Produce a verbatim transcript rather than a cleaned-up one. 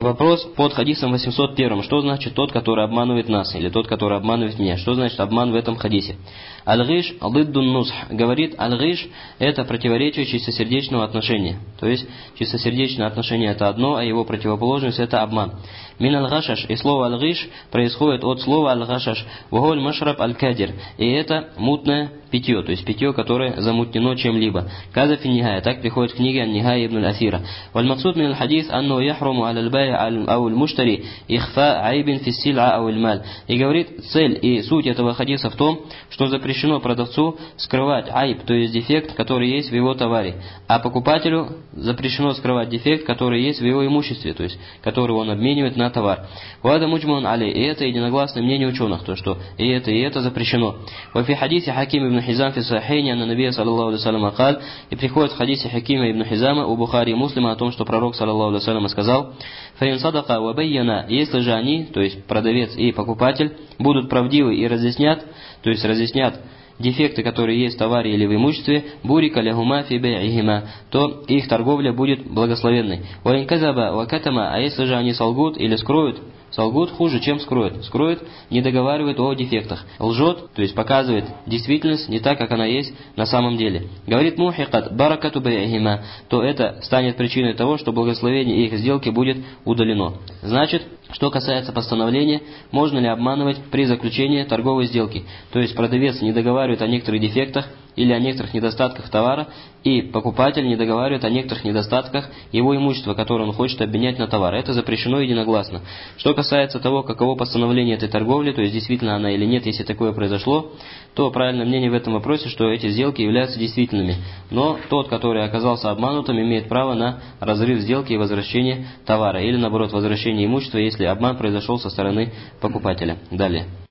Вопрос под хадисом восемьсот один. Что значит тот, который обманывает нас, или тот, который обманывает меня? Что значит обман в этом хадисе? Аль-гиш лиддун нусх. Говорит, аль-гиш это противоречие чистосердечного отношения. То есть чистосердечное отношение это одно, а его противоположность это обман. Мин аль-гашаш. И слово аль-гиш происходит от слова аль-гашаш. Ваголь машраб аль-кадир. И это мутное питье, то есть питье, которое замутнено чем-либо. Каза фи нихая. Так приходит в книге Ан-Нихая ибн аль-Асира. Валь максуд мин аль-хадис анну яхруму аль-бай ау аль-муштари ихфа айбин фи силь'a ау аль-маль. И говорит, цель и суть этого хадиса в том, что запрещено продавцу скрывать айб, то есть дефект, который есть в его товаре, а покупателю запрещено скрывать дефект, который есть в его имуществе, то есть который он обменивает на товар. Вада муджман али. И это единогласное мнение ученых, то что и это и это запрещено. Во фи хадисе Хаким ибн Хизам фи сахейни анна набия саллаллаху алейхи вассалям акал. И приходит в хадисе Хакима ибн Хизама у Бухари и Муслима о том, что пророк саллаллаху алейхи вассалям сказал: «Фаин садака ва байяна». Если же они, то есть продавец и покупатель, будут правдивы и разъяснят, то есть разъяснят дефекты, которые есть в товаре или в имуществе, бурика ляхума фи бай'ихима, то их торговля будет благословенной. Ваин казаба ва катама. А если же они солгут или скроют, солгут хуже, чем скроют. Скроют, не договаривают о дефектах. Лжет, то есть показывает действительность не так, как она есть на самом деле. Говорит мухикат баракату бай'ихима, то это станет причиной того, что благословение их сделки будет удалено. Значит, что касается постановления, можно ли обманывать при заключении торговой сделки. То есть продавец не договаривает о некоторых дефектах или о некоторых недостатках товара, и покупатель не договаривает о некоторых недостатках его имущества, которое он хочет обменять на товар. Это запрещено единогласно. Что касается того, каково постановление этой торговли, то есть действительно она или нет, если такое произошло, то правильное мнение в этом вопросе, что эти сделки являются действительными. Но тот, который оказался обманутым, имеет право на разрыв сделки и возвращение товара, или наоборот возвращение имущества, если обман произошел со стороны покупателя. Далее.